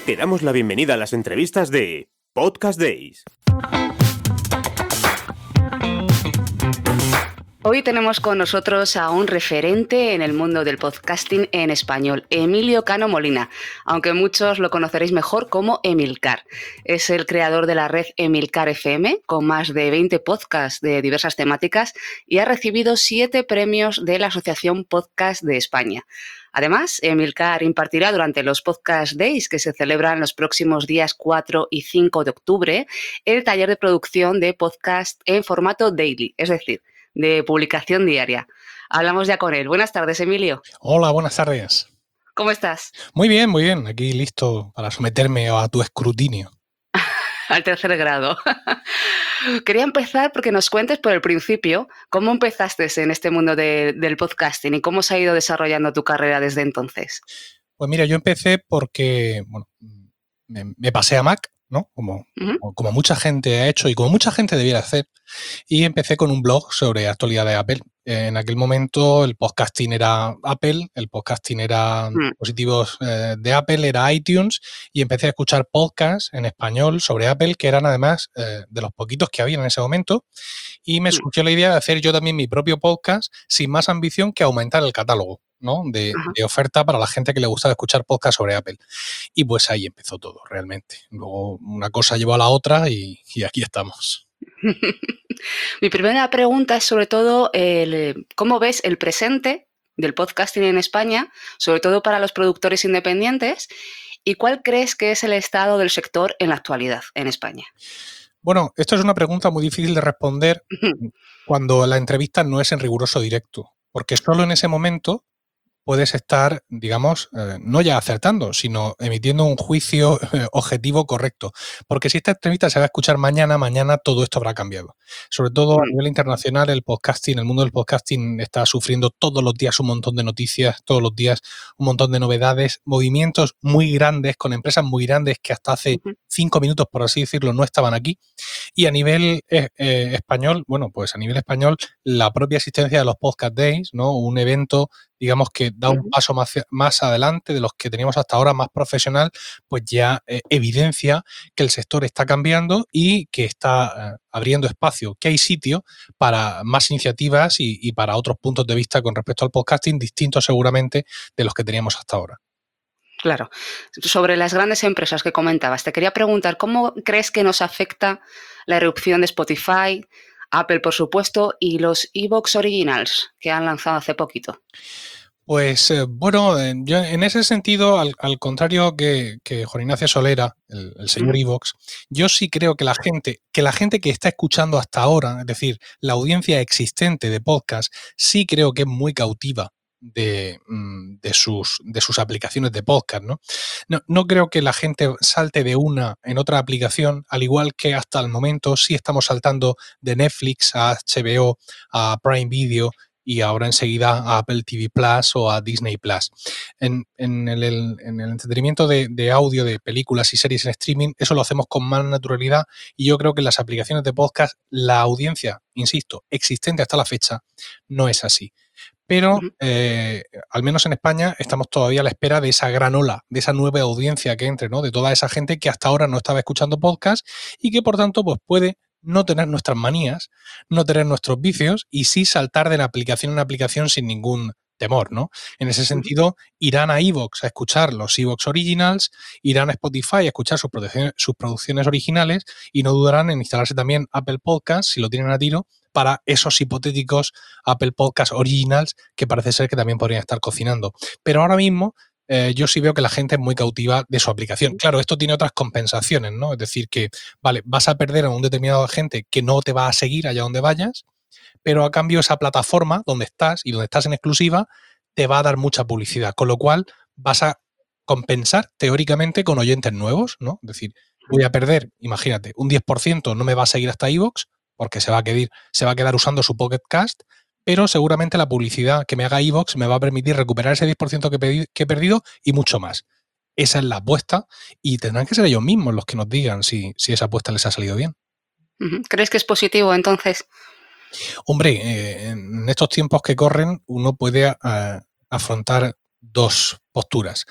Te damos la bienvenida a las entrevistas de Podcast Days. Hoy tenemos con nosotros a un referente en el mundo del podcasting en español, Emilio Cano Molina, aunque muchos lo conoceréis mejor como Emilcar. Es el creador de la red Emilcar FM, con más de 20 podcasts de diversas temáticas, y ha recibido 7 premios de la Asociación Podcast de España. Además, Emilcar impartirá durante los Podcast Days, que se celebran los próximos días 4 y 5 de octubre, el taller de producción de podcast en formato daily, es decir, de publicación diaria. Hablamos ya con él. Buenas tardes, Emilio. Hola, buenas tardes. ¿Cómo estás? Muy bien. Aquí listo para someterme a tu escrutinio. Al tercer grado. Quería empezar porque nos cuentes por el principio cómo empezaste en este mundo del podcasting y cómo se ha ido desarrollando tu carrera desde entonces. Pues mira, yo empecé porque me pasé a Mac, ¿no? Como mucha gente ha hecho y como mucha gente debiera hacer. Y empecé con un blog sobre actualidad de Apple. En aquel momento el podcasting era Apple, el podcasting era dispositivos de Apple, era iTunes, y empecé a escuchar podcasts en español sobre Apple, que eran además de los poquitos que había en ese momento, y me surgió la idea de hacer yo también mi propio podcast sin más ambición que aumentar el catálogo, ¿no? de oferta para la gente que le gustaba escuchar podcasts sobre Apple. Y pues ahí empezó todo, realmente. Luego una cosa llevó a la otra y aquí estamos. Mi primera pregunta es sobre todo cómo ves el presente del podcasting en España, sobre todo para los productores independientes, y cuál crees que es el estado del sector en la actualidad en España. Bueno, esto es una pregunta muy difícil de responder cuando la entrevista no es en riguroso directo, porque solo en ese momento puedes estar, digamos, no ya acertando, sino emitiendo un juicio objetivo correcto. Porque si esta entrevista se va a escuchar mañana todo esto habrá cambiado. Sobre todo a nivel internacional, el mundo del podcasting está sufriendo todos los días un montón de noticias, todos los días un montón de novedades, movimientos muy grandes, con empresas muy grandes que hasta hace 5 minutos, por así decirlo, no estaban aquí. Y a nivel español, bueno, pues a nivel español, la propia existencia de los Podcast Days, ¿no? Un evento, digamos, que da un paso más adelante de los que teníamos hasta ahora, más profesional, pues ya evidencia que el sector está cambiando y que está abriendo espacio, que hay sitio para más iniciativas y para otros puntos de vista con respecto al podcasting, distintos seguramente de los que teníamos hasta ahora. Claro. Sobre las grandes empresas que comentabas, te quería preguntar, ¿cómo crees que nos afecta la irrupción de Spotify, Apple, por supuesto, y los iVoox Originals que han lanzado hace poquito? Pues bueno, yo en ese sentido, al contrario que Juan Ignacio Solera, el señor iVoox, yo sí creo que la gente que está escuchando hasta ahora, es decir, la audiencia existente de podcast, sí creo que es muy cautiva de sus aplicaciones de podcast, ¿no? No creo que la gente salte de una en otra aplicación, al igual que hasta el momento sí estamos saltando de Netflix a HBO, a Prime Video, y ahora enseguida a Apple TV Plus o a Disney Plus. En el entretenimiento de audio, de películas y series en streaming, eso lo hacemos con más naturalidad, y yo creo que en las aplicaciones de podcast la audiencia, insisto, existente hasta la fecha, no es así. Pero, al menos en España, estamos todavía a la espera de esa gran ola, de esa nueva audiencia que entre, ¿no? De toda esa gente que hasta ahora no estaba escuchando podcast y que, por tanto, pues puede no tener nuestras manías, no tener nuestros vicios y sí saltar de aplicación en aplicación sin ningún temor, ¿no? En ese sentido, irán a iVoox a escuchar los iVoox Originals, irán a Spotify a escuchar sus producciones originales y no dudarán en instalarse también Apple Podcasts, si lo tienen a tiro, para esos hipotéticos Apple Podcasts Originals que parece ser que también podrían estar cocinando. Pero ahora mismo yo sí veo que la gente es muy cautiva de su aplicación. Claro, esto tiene otras compensaciones, ¿no? Es decir, que, vale, vas a perder a un determinado gente que no te va a seguir allá donde vayas, pero a cambio esa plataforma donde estás y donde estás en exclusiva te va a dar mucha publicidad, con lo cual vas a compensar teóricamente con oyentes nuevos, ¿no? Es decir, voy a perder, imagínate, un 10% no me va a seguir hasta iVoox porque se va a quedar usando su Pocket Cast, pero seguramente la publicidad que me haga iVoox me va a permitir recuperar ese 10% que he perdido y mucho más. Esa es la apuesta y tendrán que ser ellos mismos los que nos digan si esa apuesta les ha salido bien. ¿Crees que es positivo entonces? Hombre, en estos tiempos que corren uno puede afrontar dos posturas.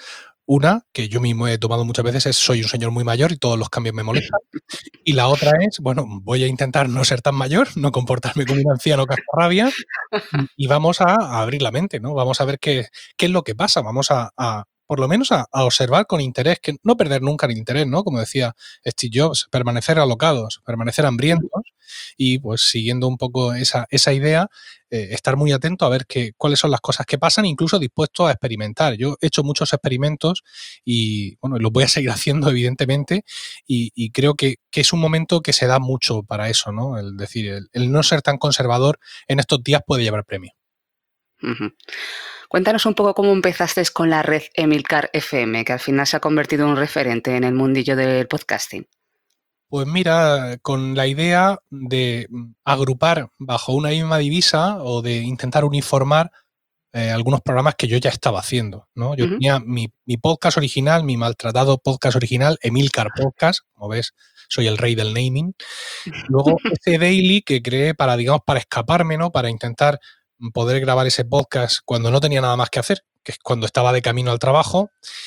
Una, que yo mismo he tomado muchas veces, es soy un señor muy mayor y todos los cambios me molestan. Y la otra es, bueno, voy a intentar no ser tan mayor, no comportarme como un anciano cascarrabias y vamos a abrir la mente, ¿no? Vamos a ver qué es lo que pasa, vamos a por lo menos a observar con interés, que no perder nunca el interés, ¿no? Como decía Steve Jobs, permanecer alocados, permanecer hambrientos y pues siguiendo un poco esa idea, estar muy atento a ver cuáles son las cosas que pasan, incluso dispuesto a experimentar. Yo he hecho muchos experimentos y, bueno, los voy a seguir haciendo, evidentemente, y creo que es un momento que se da mucho para eso, ¿no? Es decir, el no ser tan conservador en estos días puede llevar premio. Ujú. Cuéntanos un poco cómo empezaste con la red Emilcar FM, que al final se ha convertido en un referente en el mundillo del podcasting. Pues mira, con la idea de agrupar bajo una misma divisa o de intentar uniformar algunos programas que yo ya estaba haciendo, ¿no? Yo tenía mi podcast original, mi maltratado podcast original, Emilcar Podcast, como ves, soy el rey del naming. Luego ese daily que creé para, digamos, para escaparme, ¿no? Para intentar poder grabar ese podcast cuando no tenía nada más que hacer, que es cuando estaba de camino al trabajo.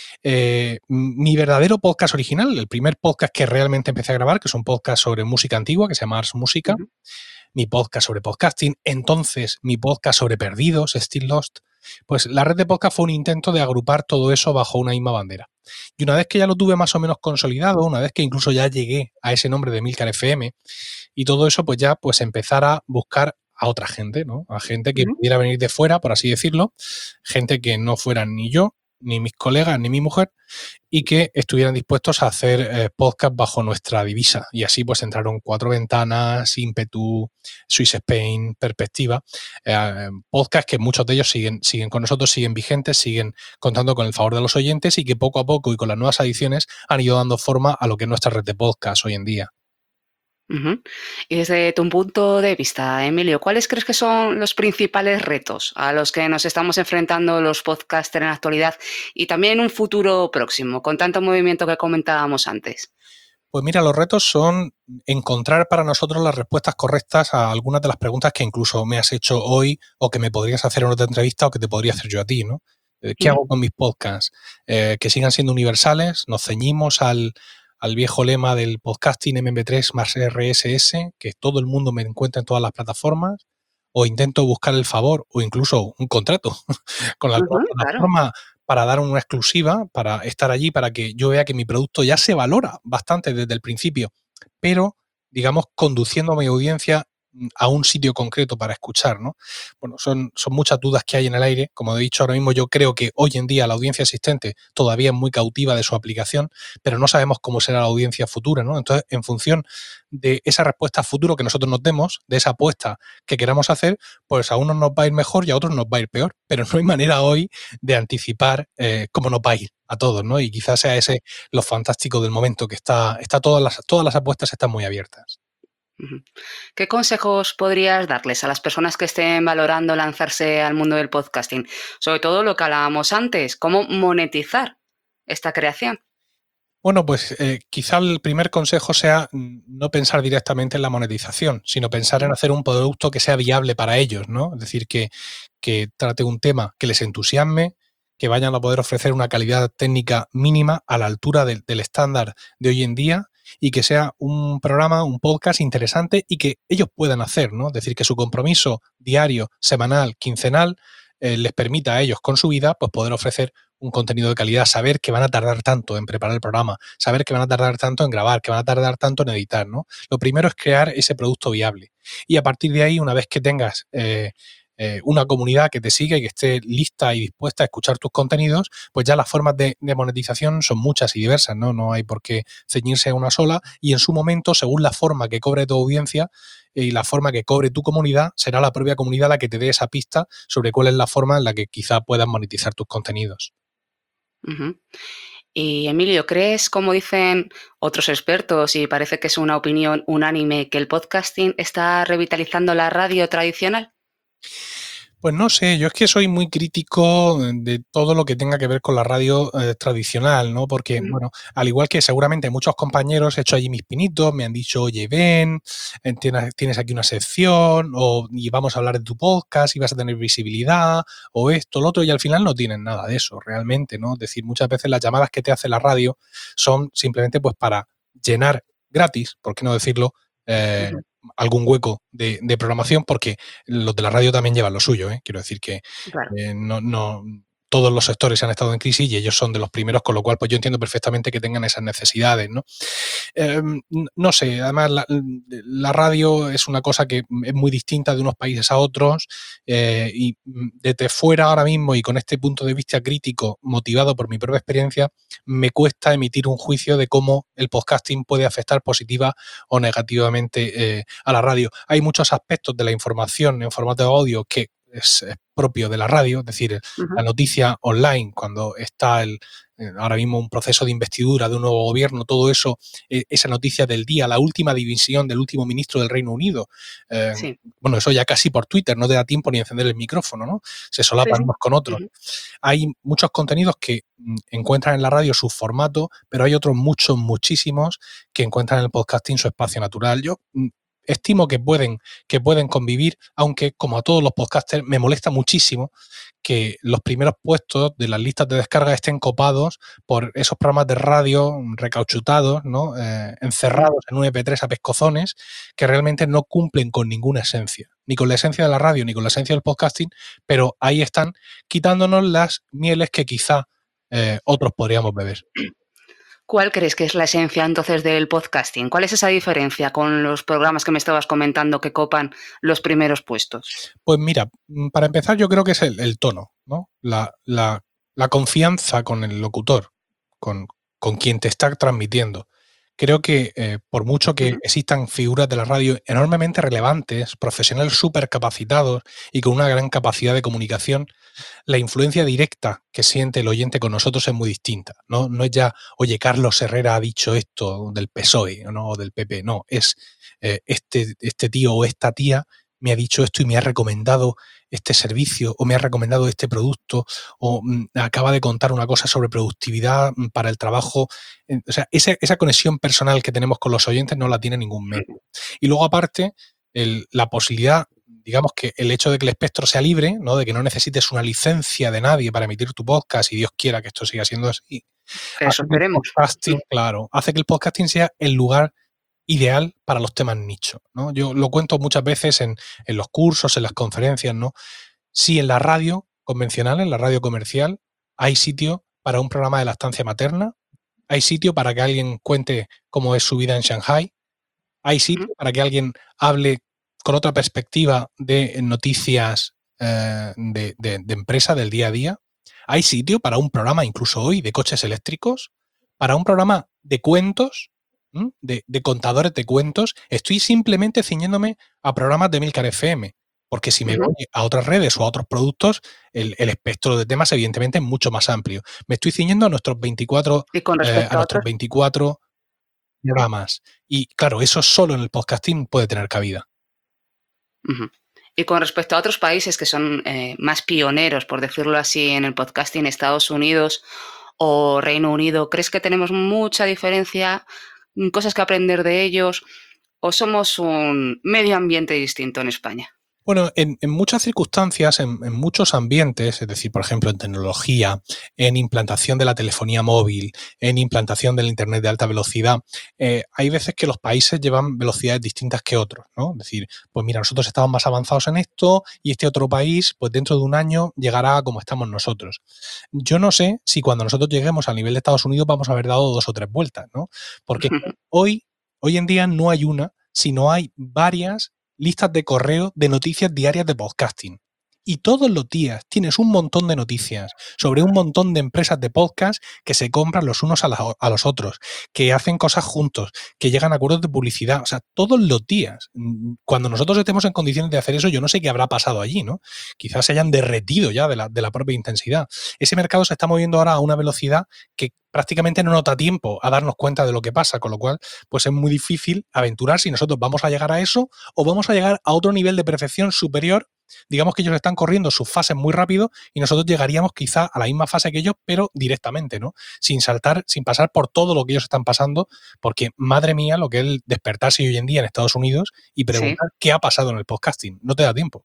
Mi verdadero podcast original, el primer podcast que realmente empecé a grabar, que es un podcast sobre música antigua, que se llama Ars Música, mi podcast sobre podcasting, entonces mi podcast sobre perdidos, Still Lost, pues la red de podcast fue un intento de agrupar todo eso bajo una misma bandera. Y una vez que ya lo tuve más o menos consolidado, una vez que incluso ya llegué a ese nombre de Emilcar FM y todo eso, pues ya pues empezar a buscar a otra gente, ¿no? A gente que pudiera venir de fuera, por así decirlo, gente que no fueran ni yo, ni mis colegas, ni mi mujer, y que estuvieran dispuestos a hacer podcast bajo nuestra divisa. Y así pues entraron Cuatro Ventanas, Ímpetu, Swiss Spain, Perspectiva, podcast que muchos de ellos siguen con nosotros, siguen vigentes, siguen contando con el favor de los oyentes y que poco a poco y con las nuevas adiciones han ido dando forma a lo que es nuestra red de podcast hoy en día. Y desde tu punto de vista, Emilio, ¿cuáles crees que son los principales retos a los que nos estamos enfrentando los podcasters en la actualidad y también en un futuro próximo, con tanto movimiento que comentábamos antes? Pues mira, los retos son encontrar para nosotros las respuestas correctas a algunas de las preguntas que incluso me has hecho hoy o que me podrías hacer en otra entrevista o que te podría hacer yo a ti, ¿no? ¿Qué hago con mis podcasts? Que sigan siendo universales, nos ceñimos al viejo lema del podcasting MP3 más RSS, que todo el mundo me encuentre en todas las plataformas, o intento buscar el favor o incluso un contrato con alguna Claro. plataforma para dar una exclusiva, para estar allí, para que yo vea que mi producto ya se valora bastante desde el principio, pero, digamos, conduciendo a mi audiencia a un sitio concreto para escuchar, ¿no? Bueno, son muchas dudas que hay en el aire. Como he dicho ahora mismo, yo creo que hoy en día la audiencia existente todavía es muy cautiva de su aplicación, pero no sabemos cómo será la audiencia futura, ¿no? Entonces, en función de esa respuesta a futuro que nosotros nos demos, de esa apuesta que queramos hacer, pues a unos nos va a ir mejor y a otros nos va a ir peor. Pero no hay manera hoy de anticipar cómo nos va a ir a todos, ¿no? Y quizás sea ese lo fantástico del momento, que está todas las apuestas están muy abiertas. ¿Qué consejos podrías darles a las personas que estén valorando lanzarse al mundo del podcasting? Sobre todo lo que hablábamos antes, cómo monetizar esta creación. Bueno, pues quizá el primer consejo sea no pensar directamente en la monetización, sino pensar en hacer un producto que sea viable para ellos, ¿no? Es decir, que trate un tema que les entusiasme, que vayan a poder ofrecer una calidad técnica mínima a la altura del estándar de hoy en día y que sea un programa, un podcast interesante y que ellos puedan hacer, ¿no? Es decir, que su compromiso diario, semanal, quincenal les permita a ellos con su vida pues poder ofrecer un contenido de calidad, saber que van a tardar tanto en preparar el programa, saber que van a tardar tanto en grabar, que van a tardar tanto en editar, ¿no? Lo primero es crear ese producto viable. Y a partir de ahí, una vez que tengas una comunidad que te siga y que esté lista y dispuesta a escuchar tus contenidos, pues ya las formas de monetización son muchas y diversas, ¿no? No hay por qué ceñirse a una sola y en su momento, según la forma que cobre tu audiencia y la forma que cobre tu comunidad, será la propia comunidad la que te dé esa pista sobre cuál es la forma en la que quizá puedas monetizar tus contenidos. Y Emilio, ¿crees, como dicen otros expertos, y parece que es una opinión unánime, que el podcasting está revitalizando la radio tradicional? Pues no sé, yo es que soy muy crítico de todo lo que tenga que ver con la radio tradicional, ¿no? Porque, Ujú. bueno, al igual que seguramente muchos compañeros he hecho allí mis pinitos, me han dicho, oye, ven, tienes aquí una sección, y vamos a hablar de tu podcast, y vas a tener visibilidad, o esto, lo otro, y al final no tienen nada de eso, realmente, ¿no? Es decir, muchas veces las llamadas que te hace la radio son simplemente pues para llenar gratis, por qué no decirlo, Ujú. algún hueco de programación, porque los de la radio también llevan lo suyo, ¿eh? Quiero decir que Claro. no todos los sectores han estado en crisis y ellos son de los primeros, con lo cual pues yo entiendo perfectamente que tengan esas necesidades, ¿no? No sé, además la radio es una cosa que es muy distinta de unos países a otros, y desde fuera ahora mismo y con este punto de vista crítico motivado por mi propia experiencia, me cuesta emitir un juicio de cómo el podcasting puede afectar positiva o negativamente a la radio. Hay muchos aspectos de la información en formato de audio que es propio de la radio, es decir, la Ujú. noticia online, cuando está ahora mismo un proceso de investidura de un nuevo gobierno, todo eso, esa noticia del día, la última división del último ministro del Reino Unido. Eh, Sí, bueno, eso ya casi por Twitter, no te da tiempo ni encender el micrófono, ¿no? Se sí, solapan sí. unos con otros. Ujú. Hay muchos contenidos que encuentran en la radio su formato, pero hay otros muchísimos que encuentran en el podcasting su espacio natural. Yo estimo que pueden convivir, aunque como a todos los podcasters me molesta muchísimo que los primeros puestos de las listas de descarga estén copados por esos programas de radio recauchutados, ¿no? Ujú. Encerrados en un MP3 a pescozones, que realmente no cumplen con ninguna esencia, ni con la esencia de la radio, ni con la esencia del podcasting, pero ahí están quitándonos las mieles que quizá otros podríamos beber. ¿Cuál crees que es la esencia entonces del podcasting? ¿Cuál es esa diferencia con los programas que me estabas comentando que copan los primeros puestos? Pues mira, para empezar yo creo que es el tono, ¿no? La confianza con el locutor, con, con quien te está transmitiendo. Creo que por mucho que Ujú. existan figuras de la radio enormemente relevantes, profesionales súper capacitados y con una gran capacidad de comunicación, la influencia directa que siente el oyente con nosotros es muy distinta. No es ya, oye, Carlos Herrera ha dicho esto del PSOE, ¿no? O del PP. No, es este tío o esta tía me ha dicho esto y me ha recomendado este servicio o me ha recomendado este producto o acaba de contar una cosa sobre productividad para el trabajo. O sea, esa conexión personal que tenemos con los oyentes no la tiene ningún medio. Y luego aparte, la posibilidad, digamos que el hecho de que el espectro sea libre, ¿no? De que no necesites una licencia de nadie para emitir tu podcast y Dios quiera que esto siga siendo así, Eso hace que el esperemos. podcasting, claro, hace que el podcasting sea el lugar ideal para los temas nicho, ¿no? Yo lo cuento muchas veces en los cursos, en las conferencias, ¿no? Si en la radio convencional, en la radio comercial, hay sitio para un programa de lactancia materna, hay sitio para que alguien cuente cómo es su vida en Shanghai, hay Ujú. sitio para que alguien hable con otra perspectiva de noticias de empresa del día a día. Hay sitio para un programa, incluso hoy, de coches eléctricos, para un programa de cuentos, de contadores de cuentos. Estoy simplemente ciñéndome a programas de Milcar FM, porque si me Ujú. voy a otras redes o a otros productos, el espectro de temas evidentemente es mucho más amplio. Me estoy ciñendo a nuestros 24, Y con a respecto a nuestros otros, 24 programas. Y claro, eso solo en el podcasting puede tener cabida. ujú. Y con respecto a otros países que son más pioneros, por decirlo así, en el podcasting, Estados Unidos o Reino Unido, ¿crees que tenemos mucha diferencia, cosas que aprender de ellos, o somos un medio ambiente distinto en España? Bueno, en muchas circunstancias, en muchos ambientes, es decir, por ejemplo, en tecnología, en implantación de la telefonía móvil, en implantación del Internet de alta velocidad, hay veces que los países llevan velocidades distintas que otros, ¿no? Es decir, pues mira, nosotros estamos más avanzados en esto y este otro país, pues dentro de un año llegará a como estamos nosotros. Yo no sé si cuando nosotros lleguemos al nivel de Estados Unidos vamos a haber dado 2 o 3 vueltas, ¿no? Porque hoy en día no hay una, sino hay varias listas de correo de noticias diarias de podcasting. Y todos los días tienes un montón de noticias sobre un montón de empresas de podcast que se compran los unos a los otros, que hacen cosas juntos, que llegan a acuerdos de publicidad. O sea, todos los días. Cuando nosotros estemos en condiciones de hacer eso, yo no sé qué habrá pasado allí, ¿no? Quizás se hayan derretido ya de la propia intensidad. Ese mercado se está moviendo ahora a una velocidad que prácticamente no nos da tiempo a darnos cuenta de lo que pasa, con lo cual, pues es muy difícil aventurar si nosotros vamos a llegar a eso o vamos a llegar a otro nivel de perfección superior digamos que ellos están corriendo sus fases muy rápido y nosotros llegaríamos quizá a la misma fase que ellos, pero directamente, ¿no? Sin saltar, sin pasar por todo lo que ellos están pasando, porque madre mía lo que es el despertarse hoy en día en Estados Unidos y preguntar qué ha pasado en el podcasting. No te da tiempo.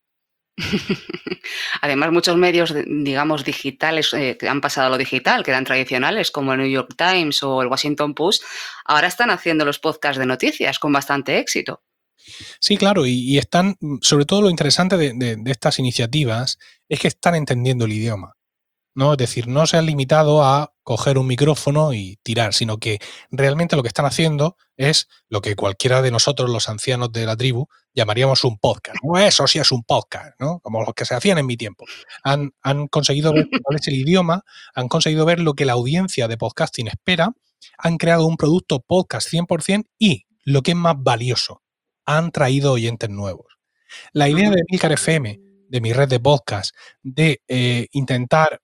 Además, muchos medios, digamos, digitales que han pasado a lo digital, que eran tradicionales, como el New York Times o el Washington Post, ahora están haciendo los podcasts de noticias con bastante éxito. Sí, claro, y están, sobre todo lo interesante de estas iniciativas es que están entendiendo el idioma, ¿no? Es decir, no se han limitado a coger un micrófono y tirar, sino que realmente lo que están haciendo es lo que cualquiera de nosotros, los ancianos de la tribu, llamaríamos un podcast. ¿No? Eso sí es un podcast, ¿no? Como los que se hacían en mi tiempo. Han conseguido ver cuál es el idioma, han conseguido ver lo que la audiencia de podcasting espera, han creado un producto podcast 100% y, lo que es más valioso, han traído oyentes nuevos. La idea de Emilcar FM, de mi red de podcast, de intentar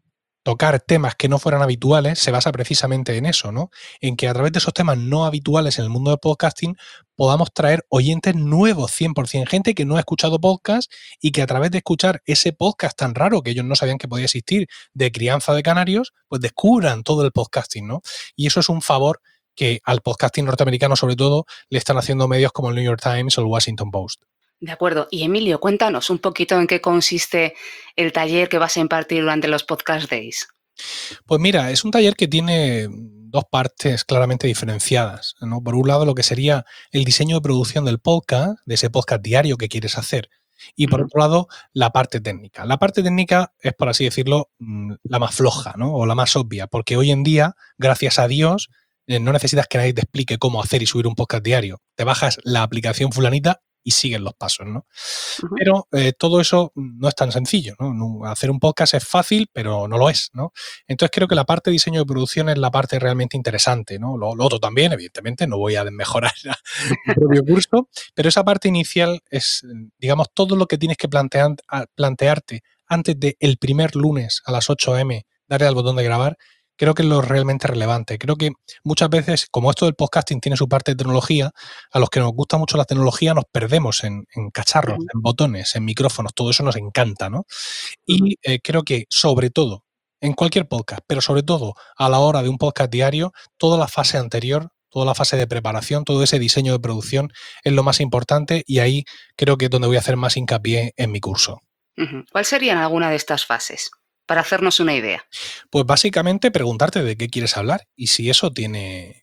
tocar temas que no fueran habituales, se basa precisamente en eso, ¿no? En que a través de esos temas no habituales en el mundo del podcasting podamos traer oyentes nuevos 100%, gente que no ha escuchado podcast y que a través de escuchar ese podcast tan raro que ellos no sabían que podía existir, de crianza de canarios, pues descubran todo el podcasting, ¿no? Y eso es un favor que al podcasting norteamericano, sobre todo, le están haciendo medios como el New York Times o el Washington Post. De acuerdo. Y Emilio, cuéntanos un poquito en qué consiste el taller que vas a impartir durante los Podcast Days. Pues mira, es un taller que tiene dos partes claramente diferenciadas, ¿no? Por un lado, lo que sería el diseño de producción del podcast, de ese podcast diario que quieres hacer. Y por otro lado, la parte técnica. La parte técnica es, por así decirlo, la más floja, ¿no? O la más obvia, porque hoy en día, gracias a Dios, no necesitas que nadie te explique cómo hacer y subir un podcast diario. Te bajas la aplicación fulanita y siguen los pasos, ¿no? Pero todo eso no es tan sencillo, ¿no? Hacer un podcast es fácil, pero no lo es, ¿no? Entonces creo que la parte de diseño de producción es la parte realmente interesante, ¿no? Lo otro también, evidentemente, no voy a desmejorar el propio curso, pero esa parte inicial es, digamos, todo lo que tienes que plantearte antes del primer lunes a las 8 a.m., darle al botón de grabar. Creo que es lo realmente relevante. Creo que muchas veces, como esto del podcasting tiene su parte de tecnología, a los que nos gusta mucho la tecnología nos perdemos en cacharros, en botones, en micrófonos, todo eso nos encanta, ¿no? Y creo que, sobre todo, en cualquier podcast, pero sobre todo a la hora de un podcast diario, toda la fase anterior, toda la fase de preparación, todo ese diseño de producción es lo más importante y ahí creo que es donde voy a hacer más hincapié en mi curso. ¿Cuál serían alguna de estas fases? Para hacernos una idea. Pues básicamente preguntarte de qué quieres hablar y si eso tiene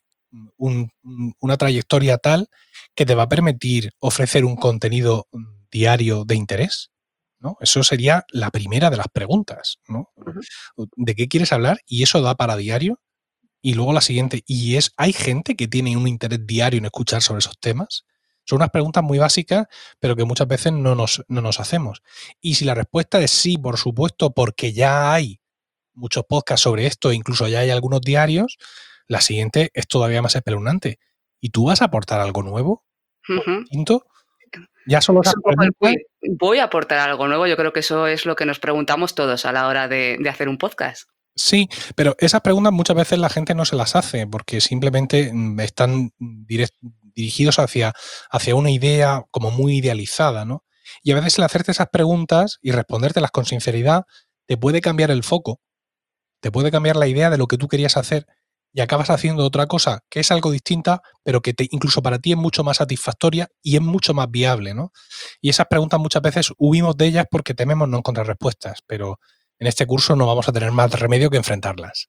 una trayectoria tal que te va a permitir ofrecer un contenido diario de interés, ¿no? Eso sería la primera de las preguntas, ¿no? ¿De qué quieres hablar? Y eso da para diario. Y luego la siguiente, ¿hay gente que tiene un interés diario en escuchar sobre esos temas? Son unas preguntas muy básicas, pero que muchas veces no nos hacemos. Y si la respuesta es sí, por supuesto, porque ya hay muchos podcasts sobre esto, incluso ya hay algunos diarios, la siguiente es todavía más espeluznante. ¿Y tú vas a aportar algo nuevo? ¿Distinto? Ya solo voy a aportar algo nuevo. Yo creo que eso es lo que nos preguntamos todos a la hora de hacer un podcast. Sí, pero esas preguntas muchas veces la gente no se las hace porque simplemente están dirigidos hacia una idea como muy idealizada, ¿no? Y a veces el hacerte esas preguntas y respondértelas con sinceridad te puede cambiar el foco, te puede cambiar la idea de lo que tú querías hacer y acabas haciendo otra cosa que es algo distinta, pero que incluso para ti es mucho más satisfactoria y es mucho más viable, ¿no? Y esas preguntas muchas veces huimos de ellas porque tememos no encontrar respuestas, pero en este curso no vamos a tener más remedio que enfrentarlas.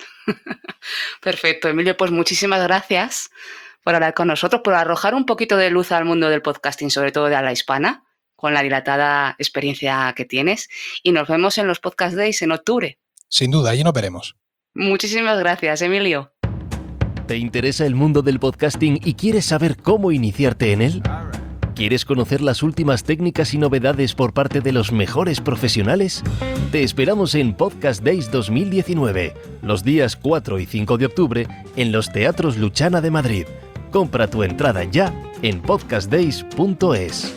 Perfecto, Emilio, pues muchísimas gracias por hablar con nosotros, por arrojar un poquito de luz al mundo del podcasting, sobre todo de habla hispana, con la dilatada experiencia que tienes. Y nos vemos en los Podcast Days en octubre. Sin duda, allí nos veremos. Muchísimas gracias, Emilio. ¿Te interesa el mundo del podcasting y quieres saber cómo iniciarte en él? ¿Quieres conocer las últimas técnicas y novedades por parte de los mejores profesionales? Te esperamos en Podcast Days 2019, los días 4 y 5 de octubre, en los Teatros Luchana de Madrid. Compra tu entrada ya en podcastdays.es.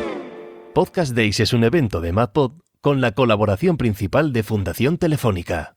Podcast Days es un evento de MadPod con la colaboración principal de Fundación Telefónica.